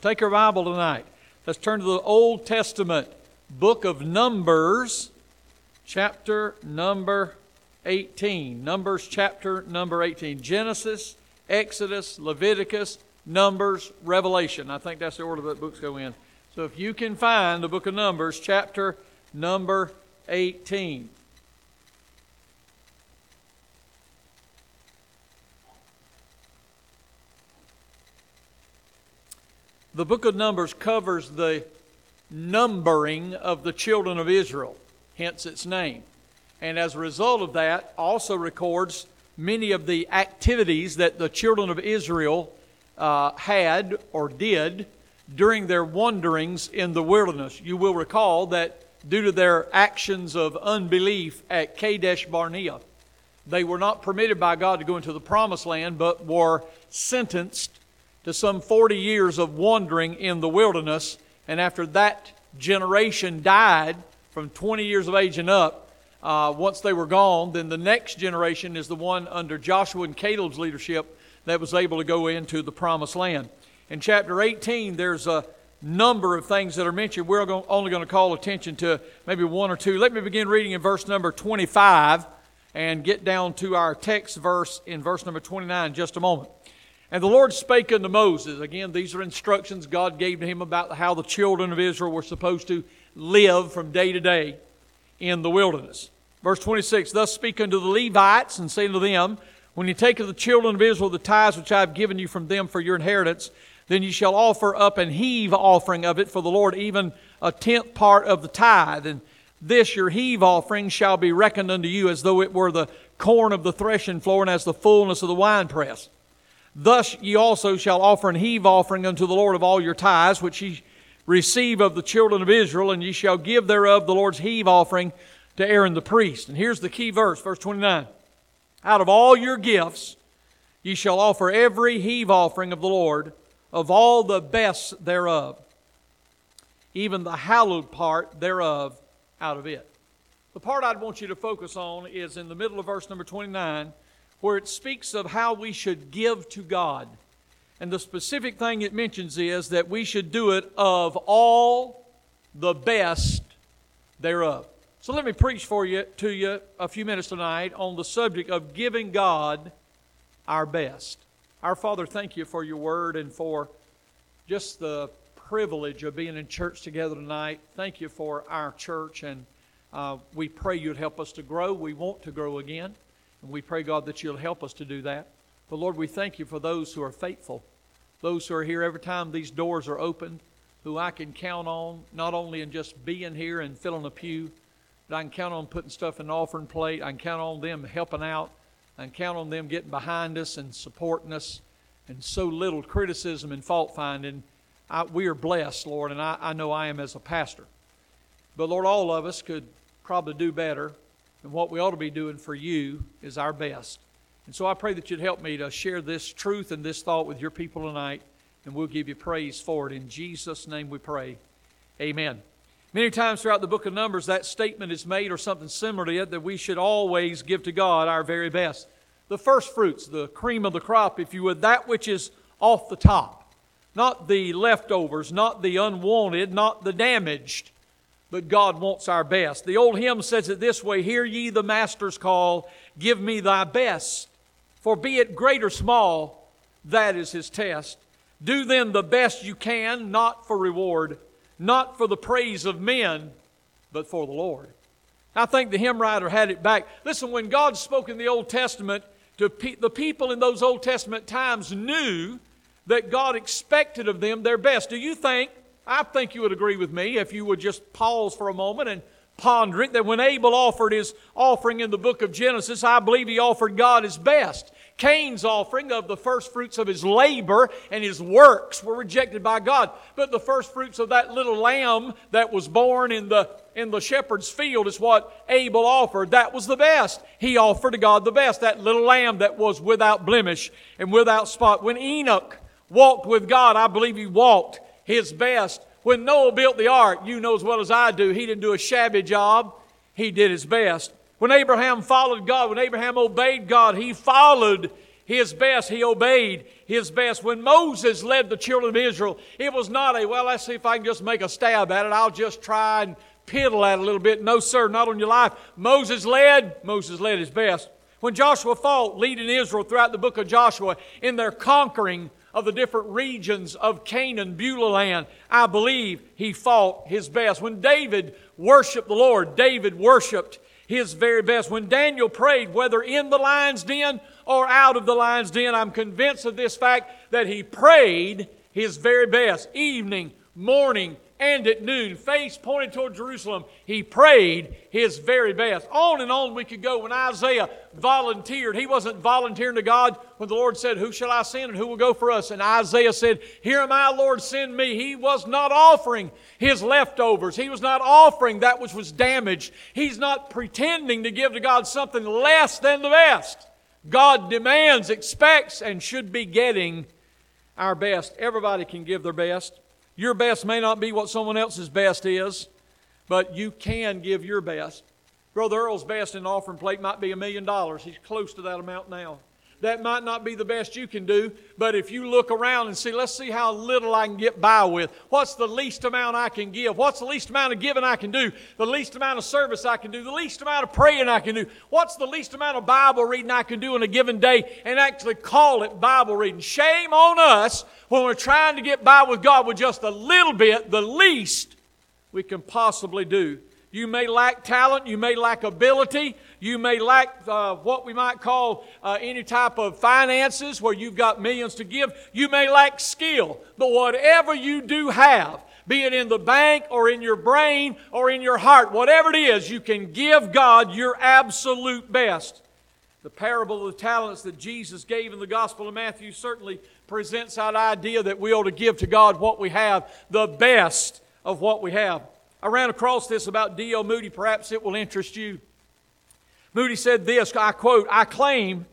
Take your Bible tonight. Let's turn to the Old Testament book of Numbers, chapter number 18. Numbers chapter number 18. Genesis, Exodus, Leviticus, Numbers, Revelation. I think that's the order that books go in. So if you can find the book of Numbers, chapter number 18. The book of Numbers covers the numbering of the children of Israel, hence its name. And as a result of that, also records many of the activities that the children of Israel had or did during their wanderings in the wilderness. You will recall that due to their actions of unbelief at Kadesh Barnea, they were not permitted by God to go into the promised land, but were sentenced to some 40 years of wandering in the wilderness. And after that generation died from 20 years of age and up, once they were gone, then the next generation is the one under Joshua and Caleb's leadership that was able to go into the promised land. In chapter 18, there's a number of things that are mentioned. We're only going to call attention to maybe one or two. Let me begin reading in verse number 25 and get down to our text verse in verse number 29 in just a moment. And the Lord spake unto Moses. Again, these are instructions God gave to him about how the children of Israel were supposed to live from day to day in the wilderness. Verse 26, Thus speak unto the Levites, and say unto them, When ye take of the children of Israel the tithes which I have given you from them for your inheritance, then ye shall offer up an heave offering of it for the Lord, even a tenth part of the tithe. And this your heave offering shall be reckoned unto you as though it were the corn of the threshing floor, and as the fullness of the winepress. Thus ye also shall offer an heave offering unto the Lord of all your tithes, which ye receive of the children of Israel, and ye shall give thereof the Lord's heave offering to Aaron the priest. And here's the key verse, verse 29. Out of all your gifts ye shall offer every heave offering of the Lord, of all the best thereof, even the hallowed part thereof out of it. The part I'd want you to focus on is in the middle of verse number 29, where it speaks of how we should give to God. And the specific thing it mentions is that we should do it of all the best thereof. So let me preach to you a few minutes tonight on the subject of giving God our best. Our Father, thank you for your word and for just the privilege of being in church together tonight. Thank you for our church, and we pray you'd help us to grow. We want to grow again. And we pray, God, that you'll help us to do that. But Lord, we thank you for those who are faithful, those who are here every time these doors are opened, who I can count on, not only in just being here and filling a pew, but I can count on putting stuff in the offering plate. I can count on them helping out. I can count on them getting behind us and supporting us, and so little criticism and fault finding. We are blessed, Lord, and I know I am as a pastor. But Lord, all of us could probably do better. And what we ought to be doing for you is our best. And so I pray that you'd help me to share this truth and this thought with your people tonight. And we'll give you praise for it. In Jesus' name we pray. Amen. Many times throughout the book of Numbers, that statement is made or something similar to it, that we should always give to God our very best. The first fruits, the cream of the crop, if you would, that which is off the top. Not the leftovers, not the unwanted, not the damaged. But God wants our best. The old hymn says it this way, Hear ye the Master's call, give me thy best. For be it great or small, that is his test. Do then the best you can, not for reward, not for the praise of men, but for the Lord. I think the hymn writer had it back. Listen, when God spoke in the Old Testament, the people in those Old Testament times knew that God expected of them their best. I think you would agree with me if you would just pause for a moment and ponder it, that when Abel offered his offering in the book of Genesis, I believe he offered God his best. Cain's offering of the first fruits of his labor and his works were rejected by God. But the first fruits of that little lamb that was born in the shepherd's field is what Abel offered. That was the best. He offered to God the best. That little lamb that was without blemish and without spot. When Enoch walked with God, I believe he walked his best. When Noah built the ark, you know as well as I do, he didn't do a shabby job. He did his best. When Abraham followed God, when Abraham obeyed God, he followed his best. He obeyed his best. When Moses led the children of Israel, it was not well, let's see if I can just make a stab at it. I'll just try and piddle at it a little bit. No, sir, not on your life. Moses led his best. When Joshua fought, leading Israel throughout the book of Joshua in their conquering of the different regions of Canaan, Beulah land, I believe he fought his best. When David worshiped the Lord, David worshiped his very best. When Daniel prayed, whether in the lion's den or out of the lion's den, I'm convinced of this fact that he prayed his very best. Evening, morning, and at noon, face pointed toward Jerusalem, he prayed his very best. On and on we could go. When Isaiah volunteered, he wasn't volunteering to God when the Lord said, who shall I send and who will go for us? And Isaiah said, here am I, Lord, send me. He was not offering his leftovers. He was not offering that which was damaged. He's not pretending to give to God something less than the best. God demands, expects, and should be getting our best. Everybody can give their best. Your best may not be what someone else's best is, but you can give your best. Brother Earl's best in the offering plate might be $1 million. He's close to that amount now. That might not be the best you can do, but if you look around and see, let's see how little I can get by with. What's the least amount I can give? What's the least amount of giving I can do? The least amount of service I can do? The least amount of praying I can do? What's the least amount of Bible reading I can do in a given day and actually call it Bible reading? Shame on us when we're trying to get by with God with just a little bit, the least we can possibly do. You may lack talent, you may lack ability, you may lack what we might call any type of finances where you've got millions to give. You may lack skill, but whatever you do have, be it in the bank or in your brain or in your heart, whatever it is, you can give God your absolute best. The parable of the talents that Jesus gave in the Gospel of Matthew certainly presents that idea that we ought to give to God what we have, the best of what we have. I ran across this about D.L. Moody. Perhaps it will interest you. Moody said this, I quote, I claim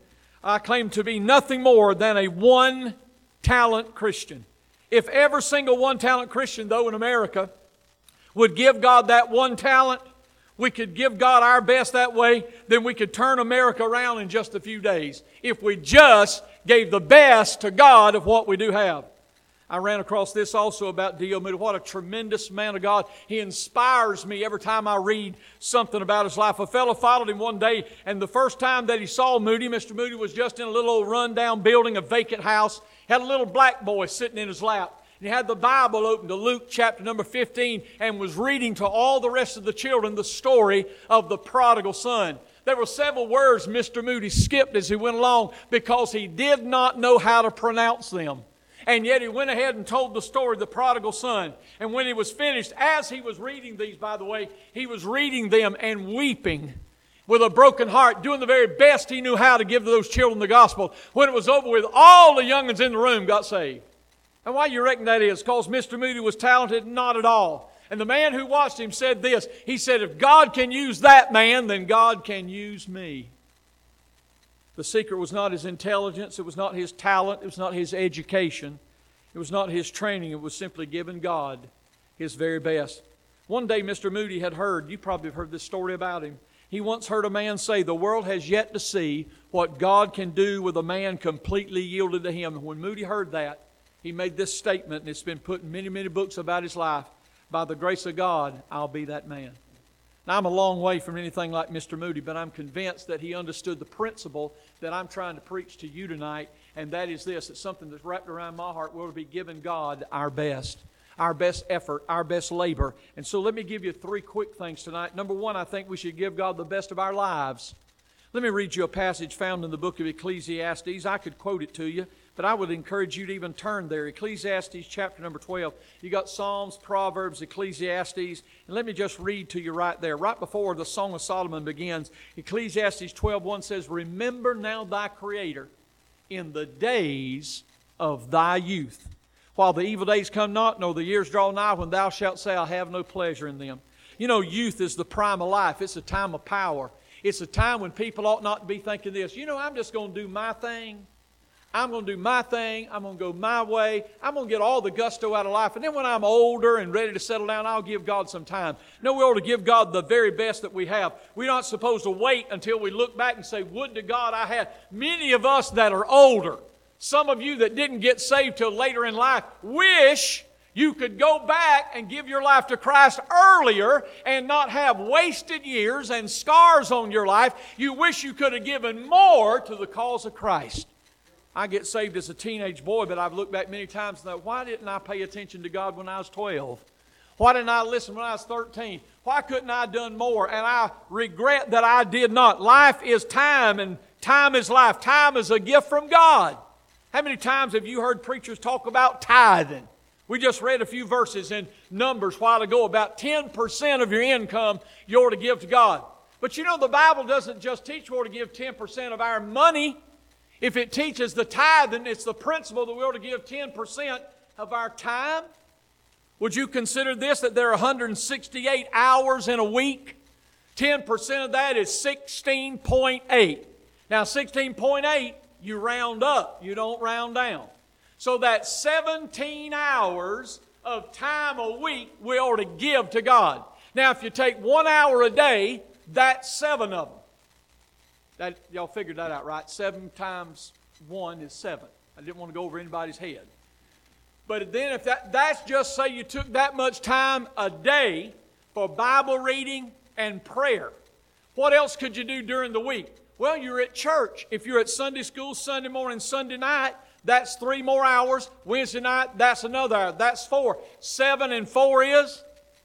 to be nothing more than a one-talent Christian. If every single one-talent Christian, though, in America would give God that one talent, we could give God our best that way, then we could turn America around in just a few days. If we just gave the best to God of what we do have. I ran across this also about D.L. Moody. What a tremendous man of God. He inspires me every time I read something about his life. A fellow followed him one day, and the first time that he saw Moody, Mr. Moody was just in a little old run-down building, a vacant house. He had a little black boy sitting in his lap. And he had the Bible open to Luke chapter number 15 and was reading to all the rest of the children the story of the prodigal son. There were several words Mr. Moody skipped as he went along because he did not know how to pronounce them. And yet he went ahead and told the story of the prodigal son. And when he was finished, as he was reading these, by the way, he was reading them and weeping with a broken heart, doing the very best he knew how to give to those children the gospel. When it was over with, all the young'uns in the room got saved. And why you reckon that is? Because Mr. Moody was talented? Not at all. And the man who watched him said this. He said, if God can use that man, then God can use me. The secret was not his intelligence, it was not his talent, it was not his education, it was not his training, it was simply giving God his very best. One day Mr. Moody had heard, you probably have heard this story about him, he once heard a man say, the world has yet to see what God can do with a man completely yielded to Him. And when Moody heard that, he made this statement, and it's been put in many, many books about his life. By the grace of God, I'll be that man. Now, I'm a long way from anything like Mr. Moody, but I'm convinced that he understood the principle that I'm trying to preach to you tonight, and that is this. It's something that's wrapped around my heart. We'll be giving God our best effort, our best labor. And so let me give you 3 quick things tonight. Number 1, I think we should give God the best of our lives. Let me read you a passage found in the book of Ecclesiastes. I could quote it to you, but I would encourage you to even turn there. Ecclesiastes chapter number 12. You got Psalms, Proverbs, Ecclesiastes. And let me just read to you right there. Right before the Song of Solomon begins, Ecclesiastes 12:1 says, remember now thy Creator in the days of thy youth, while the evil days come not, nor the years draw nigh, when thou shalt say, I have no pleasure in them. You know, youth is the prime of life. It's a time of power. It's a time when people ought not to be thinking this, I'm just going to do my thing. I'm going to do my thing. I'm going to go my way. I'm going to get all the gusto out of life. And then when I'm older and ready to settle down, I'll give God some time. No, we ought to give God the very best that we have. We're not supposed to wait until we look back and say, would to God I had. Many of us that are older, some of you that didn't get saved till later in life, wish you could go back and give your life to Christ earlier and not have wasted years and scars on your life. You wish you could have given more to the cause of Christ. I get saved as a teenage boy, but I've looked back many times and thought, why didn't I pay attention to God when I was 12? Why didn't I listen when I was 13? Why couldn't I have done more? And I regret that I did not. Life is time, and time is life. Time is a gift from God. How many times have you heard preachers talk about tithing? We just read a few verses in Numbers a while ago about 10% of your income you ought to give to God. But you know, the Bible doesn't just teach we ought to give 10% of our money. If it teaches the tithing, it's the principle that we ought to give 10% of our time. Would you consider this, that there are 168 hours in a week? 10% of that is 16.8. Now 16.8, you round up, you don't round down. So that's 17 hours of time a week we ought to give to God. Now if you take 1 hour a day, that's 7 of them. Y'all figured that out, right? 7 times 1 is 7. I didn't want to go over anybody's head. But then if that's just say you took that much time a day for Bible reading and prayer. What else could you do during the week? Well, you're at church. If you're at Sunday school, Sunday morning, Sunday night, that's 3 more hours. Wednesday night, that's another hour. That's 4. 7 and 4 is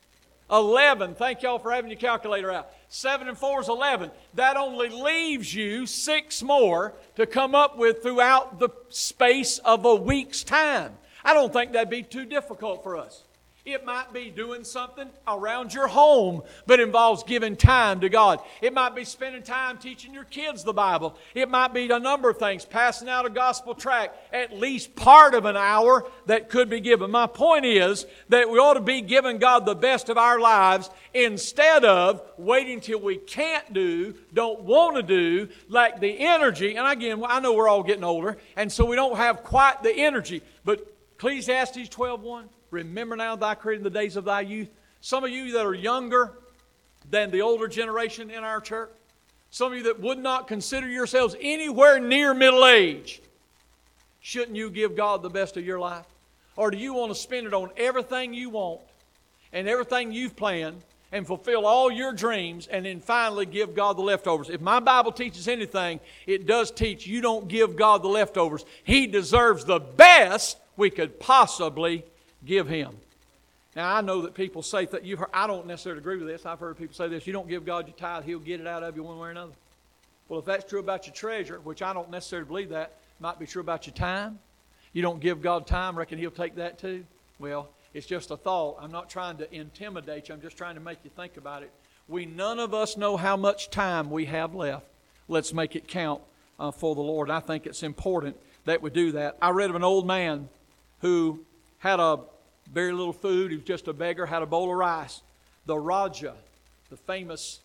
11. Thank y'all for having your calculator out. 7 and 4 is 11. That only leaves you 6 more to come up with throughout the space of a week's time. I don't think that'd be too difficult for us. It might be doing something around your home, but involves giving time to God. It might be spending time teaching your kids the Bible. It might be a number of things, passing out a gospel tract, at least part of an hour that could be given. My point is that we ought to be giving God the best of our lives instead of waiting till we can't do, don't want to do, lack the energy. And again, I know we're all getting older, and so we don't have quite the energy. But Ecclesiastes 12:1, remember now thy creator in the days of thy youth. Some of you that are younger than the older generation in our church, some of you that would not consider yourselves anywhere near middle age, shouldn't you give God the best of your life? Or do you want to spend it on everything you want and everything you've planned and fulfill all your dreams and then finally give God the leftovers? If my Bible teaches anything, it does teach you don't give God the leftovers. He deserves the best we could possibly give Him. Now, I know that people say that I don't necessarily agree with this. I've heard people say this: you don't give God your tithe, He'll get it out of you one way or another. Well, if that's true about your treasure, which I don't necessarily believe that, might be true about your time. You don't give God time, reckon He'll take that too? Well, it's just a thought. I'm not trying to intimidate you. I'm just trying to make you think about it. None of us know how much time we have left. Let's make it count for the Lord. I think it's important that we do that. I read of an old man who had a very little food. He was just a beggar, had a bowl of rice. The Raja, the famous,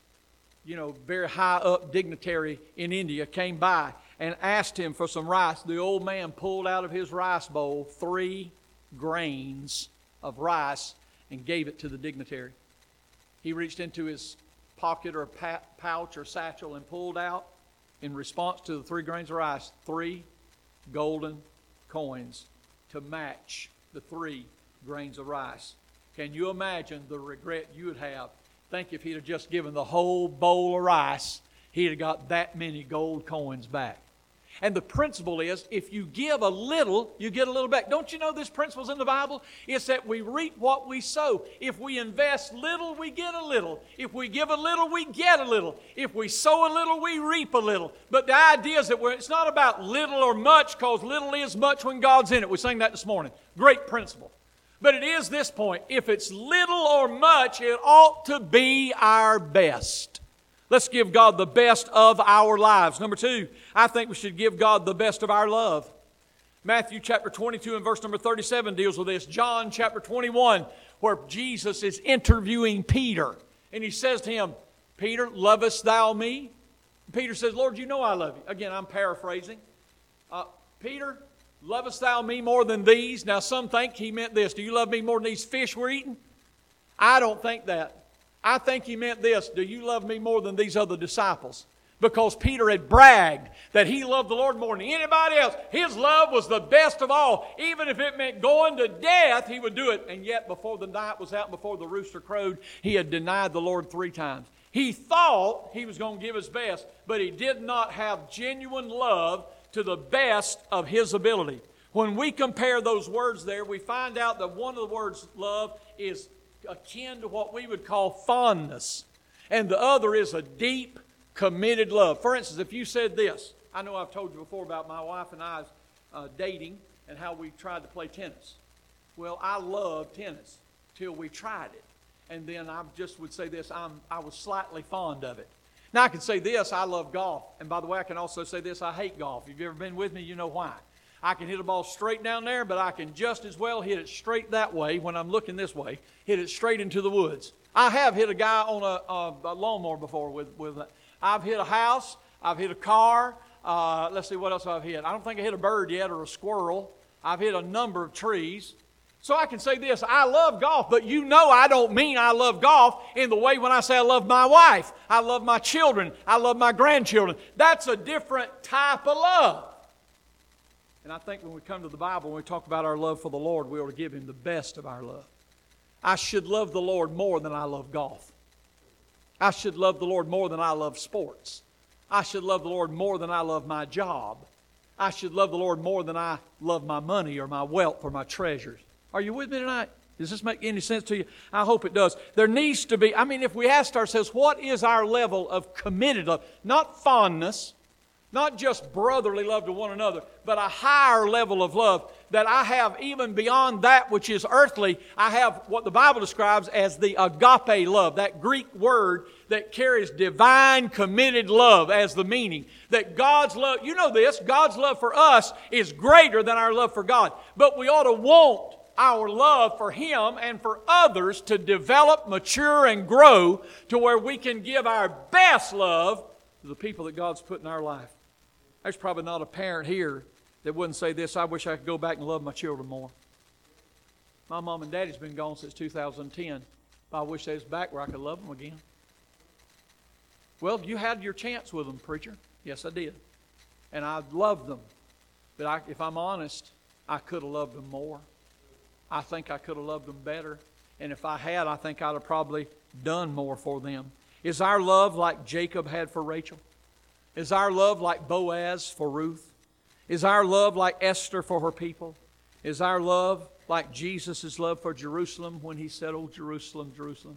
very high up dignitary in India, came by and asked him for some rice. The old man pulled out of his rice bowl 3 grains of rice and gave it to the dignitary. He reached into his pocket or pouch or satchel and pulled out, in response to the 3 grains of rice, 3 golden coins to match the 3 grains of rice. Can you imagine the regret you would have? Think if he'd have just given the whole bowl of rice, he'd have got that many gold coins back. And the principle is, if you give a little, you get a little back. Don't you know this principle's in the Bible? It's that we reap what we sow. If we invest little, we get a little. If we give a little, we get a little. If we sow a little, we reap a little. But the idea is that it's not about little or much, because little is much when God's in it. We sang that this morning. Great principle. But it is this point: if it's little or much, it ought to be our best. Let's give God the best of our lives. Number 2, I think we should give God the best of our love. Matthew chapter 22 and verse number 37 deals with this. John chapter 21, where Jesus is interviewing Peter. And he says to him, Peter, lovest thou me? Peter says, Lord, you know I love you. Again, I'm paraphrasing. Peter, lovest thou me more than these? Now some think he meant this. Do you love me more than these fish we're eating? I don't think that. I think he meant this. Do you love me more than these other disciples? Because Peter had bragged that he loved the Lord more than anybody else. His love was the best of all. Even if it meant going to death, he would do it. And yet before the night was out, before the rooster crowed, he had denied the Lord 3 times. He thought he was going to give his best, but he did not have genuine love to the best of his ability. When we compare those words there, we find out that one of the words love is akin to what we would call fondness, and the other is a deep, committed love. For instance, if you said this, I know I've told you before about my wife and I's dating and how we tried to play tennis. Well, I loved tennis till we tried it. And then I just would say this, I was slightly fond of it. Now I can say this, I love golf. And by the way, I can also say this, I hate golf. If you've ever been with me, you know why. I can hit a ball straight down there, but I can just as well hit it straight that way when I'm looking this way, hit it straight into the woods. I have hit a guy on a lawnmower before with I've hit a house, I've hit a car, let's see what else I've hit. I don't think I hit a bird yet or a squirrel. I've hit a number of trees. So I can say this, I love golf, but you know I don't mean I love golf in the way when I say I love my wife, I love my children, I love my grandchildren. That's a different type of love. And I think when we come to the Bible, when we talk about our love for the Lord, we ought to give Him the best of our love. I should love the Lord more than I love golf. I should love the Lord more than I love sports. I should love the Lord more than I love my job. I should love the Lord more than I love my money or my wealth or my treasures. Are you with me tonight? Does this make any sense to you? I hope it does. There needs to be, if we asked ourselves, what is our level of committed love? Not fondness, not just brotherly love to one another, but a higher level of love that I have even beyond that which is earthly. I have what the Bible describes as the agape love, that Greek word that carries divine committed love as the meaning. That God's love, you know this, God's love for us is greater than our love for God. But we ought to want our love for Him and for others to develop, mature, and grow to where we can give our best love to the people that God's put in our life. There's probably not a parent here that wouldn't say this, I wish I could go back and love my children more. My mom and daddy's been gone since 2010. I wish they was back where I could love them again. Well, you had your chance with them, preacher. Yes, I did. And I loved them. But if I'm honest, I could have loved them more. I think I could have loved them better. And if I had, I think I'd have probably done more for them. Is our love like Jacob had for Rachel? Is our love like Boaz for Ruth? Is our love like Esther for her people? Is our love like Jesus' love for Jerusalem when He said, "Oh, Jerusalem, Jerusalem,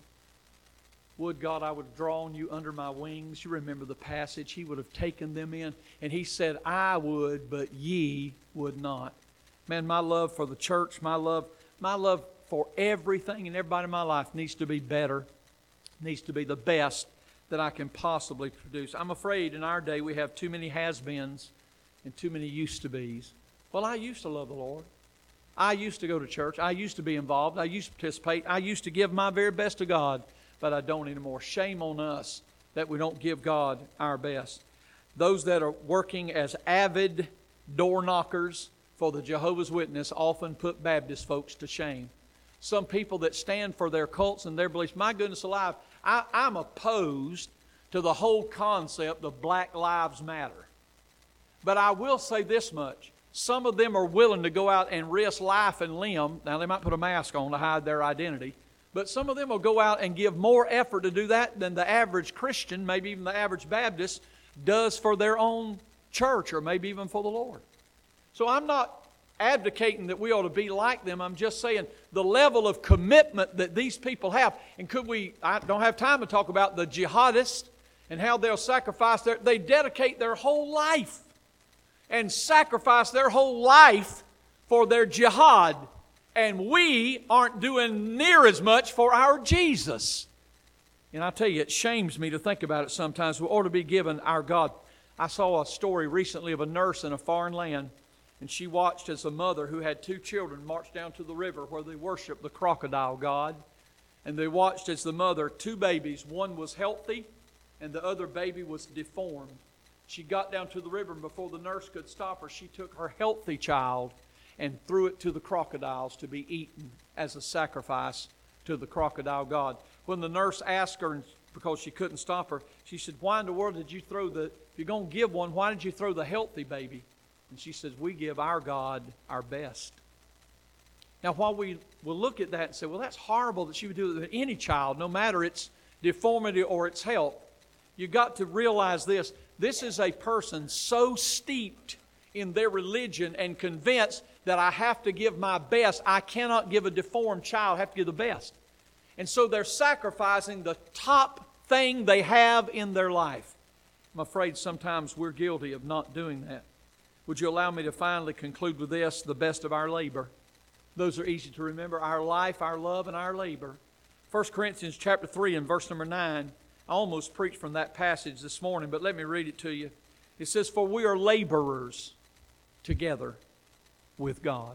would God I would have drawn you under my wings." You remember the passage. He would have taken them in. And He said, "I would, but ye would not." Man, my love for the church, my love for everything and everybody in my life needs to be better, needs to be the best that I can possibly produce. I'm afraid in our day we have too many has-beens and too many used-to-be's. Well, I used to love the Lord. I used to go to church. I used to be involved. I used to participate. I used to give my very best to God, but I don't anymore. Shame on us that we don't give God our best. Those that are working as avid door knockers for the Jehovah's Witness often put Baptist folks to shame. Some people that stand for their cults and their beliefs, my goodness alive, I'm opposed to the whole concept of Black Lives Matter. But I will say this much. Some of them are willing to go out and risk life and limb. Now, they might put a mask on to hide their identity. But some of them will go out and give more effort to do that than the average Christian, maybe even the average Baptist, does for their own church or maybe even for the Lord. So I'm not advocating that we ought to be like them. I'm just saying the level of commitment that these people have. And I don't have time to talk about the jihadists and how they'll sacrifice they dedicate their whole life and sacrifice their whole life for their jihad. And we aren't doing near as much for our Jesus. And I tell you, it shames me to think about it sometimes. We ought to be giving our God. I saw a story recently of a nurse in a foreign land. And she watched as a mother who had 2 children march down to the river where they worship the crocodile god. And they watched as the mother, 2 babies, one was healthy and the other baby was deformed. She got down to the river, and before the nurse could stop her, she took her healthy child and threw it to the crocodiles to be eaten as a sacrifice to the crocodile god. When the nurse asked her, because she couldn't stop her, she said, why in the world did you throw if you're going to give one, why did you throw the healthy baby? And she says, we give our God our best. Now, while we will look at that and say, well, that's horrible that she would do it with any child, no matter its deformity or its health, you've got to realize this. This is a person so steeped in their religion and convinced that I have to give my best. I cannot give a deformed child. I have to give the best. And so they're sacrificing the top thing they have in their life. I'm afraid sometimes we're guilty of not doing that. Would you allow me to finally conclude with this, the best of our labor? Those are easy to remember, our life, our love, and our labor. 1 Corinthians chapter 3 and verse number 9. I almost preached from that passage this morning, but let me read it to you. It says, for we are laborers together with God.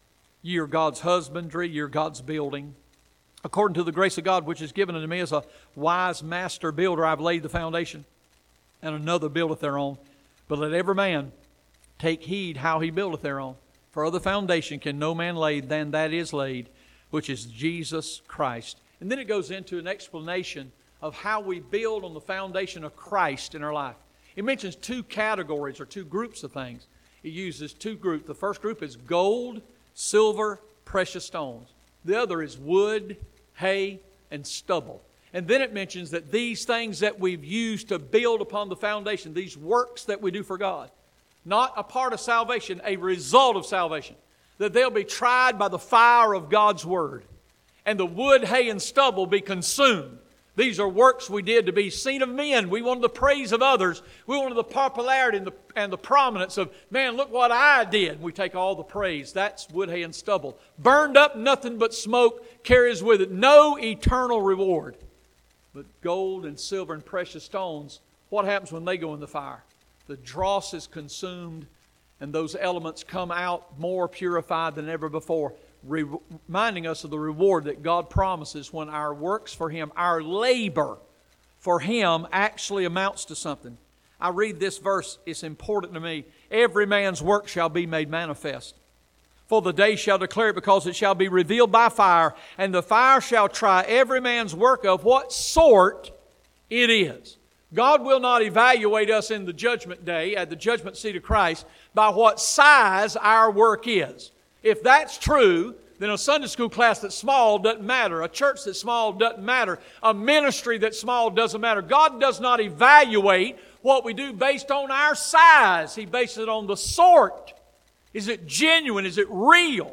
Ye are God's husbandry, ye are God's building. According to the grace of God which is given unto me as a wise master builder, I have laid the foundation, and another buildeth thereon. But let every man take heed how he buildeth thereon. For other foundation can no man lay than that is laid, which is Jesus Christ. And then it goes into an explanation of how we build on the foundation of Christ in our life. It mentions two categories or two groups of things. It uses two groups. The first group is gold, silver, precious stones. The other is wood, hay, and stubble. And then it mentions that these things that we've used to build upon the foundation, these works that we do for God, not a part of salvation, a result of salvation, that they'll be tried by the fire of God's Word. And the wood, hay, and stubble be consumed. These are works we did to be seen of men. We wanted the praise of others. We wanted the popularity and the prominence of, man, look what I did. We take all the praise. That's wood, hay, and stubble. Burned up, nothing but smoke carries with it no eternal reward. But gold and silver and precious stones, what happens when they go in the fire? The dross is consumed, and those elements come out more purified than ever before, reminding us of the reward that God promises when our works for Him, our labor for Him, actually amounts to something. I read this verse, it's important to me. Every man's work shall be made manifest. For the day shall declare it, because it shall be revealed by fire, and the fire shall try every man's work of what sort it is. God will not evaluate us in the judgment day, at the judgment seat of Christ, by what size our work is. If that's true, then a Sunday school class that's small doesn't matter. A church that's small doesn't matter. A ministry that's small doesn't matter. God does not evaluate what we do based on our size. He bases it on the sort. Is it genuine? Is it real?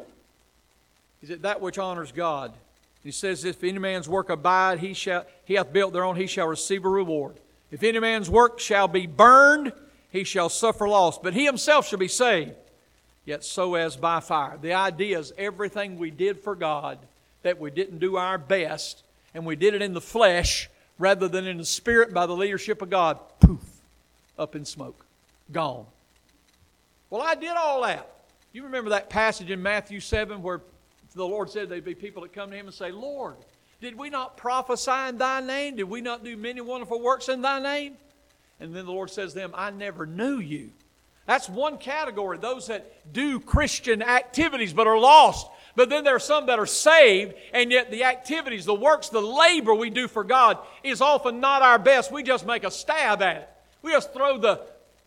Is it that which honors God? He says, if any man's work abide, he hath built thereon, he shall receive a reward. If any man's work shall be burned, he shall suffer loss. But he himself shall be saved, yet so as by fire. The idea is everything we did for God, that we didn't do our best, and we did it in the flesh rather than in the spirit by the leadership of God, poof, up in smoke, gone. Well, I did all that. You remember that passage in Matthew 7 where the Lord said there'd be people that come to Him and say, Lord, did we not prophesy in Thy name? Did we not do many wonderful works in Thy name? And then the Lord says to them, I never knew you. That's one category, those that do Christian activities but are lost. But then there are some that are saved, and yet the activities, the works, the labor we do for God is often not our best. We just make a stab at it. We just throw the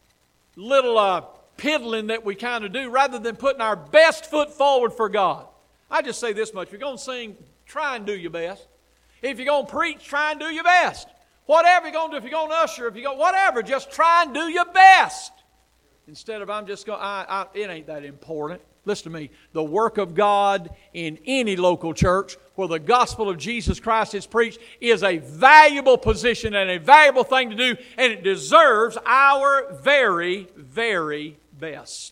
little piddling that we kind of do rather than putting our best foot forward for God. I just say this much. If you're going to sing, try and do your best. If you're going to preach, try and do your best. Whatever you're going to do, if you're going to usher, if you're going whatever, just try and do your best. Instead of I'm just going, it ain't that important. Listen to me. The work of God in any local church where the gospel of Jesus Christ is preached is a valuable position and a valuable thing to do, and it deserves our very, very best.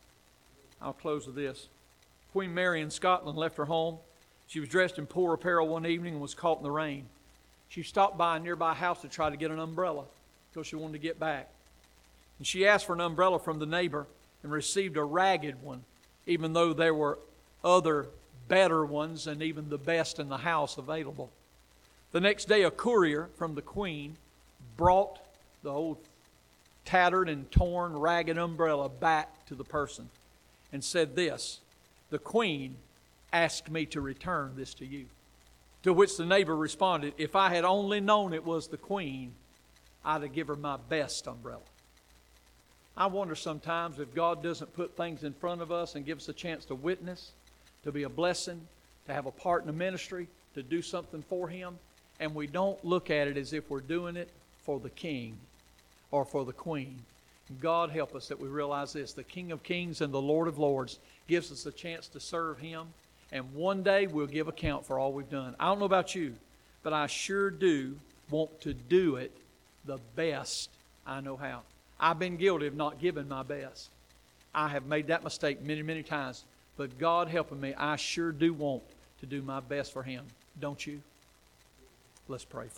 I'll close with this. Queen Mary in Scotland left her home. She was dressed in poor apparel one evening and was caught in the rain. She stopped by a nearby house to try to get an umbrella because she wanted to get back. And she asked for an umbrella from the neighbor and received a ragged one, even though there were other better ones and even the best in the house available. The next day, a courier from the Queen brought the old tattered and torn, ragged umbrella back to the person and said this, "The Queen asked me to return this to you." To which the neighbor responded, "If I had only known it was the Queen, I'd have given her my best umbrella." I wonder sometimes if God doesn't put things in front of us and give us a chance to witness, to be a blessing, to have a part in the ministry, to do something for Him, and we don't look at it as if we're doing it for the King or for the Queen. God help us that we realize this. The King of Kings and the Lord of Lords gives us a chance to serve Him, and one day we'll give account for all we've done. I don't know about you, but I sure do want to do it the best I know how. I've been guilty of not giving my best. I have made that mistake many, many times. But God helping me, I sure do want to do my best for Him. Don't you? Let's pray.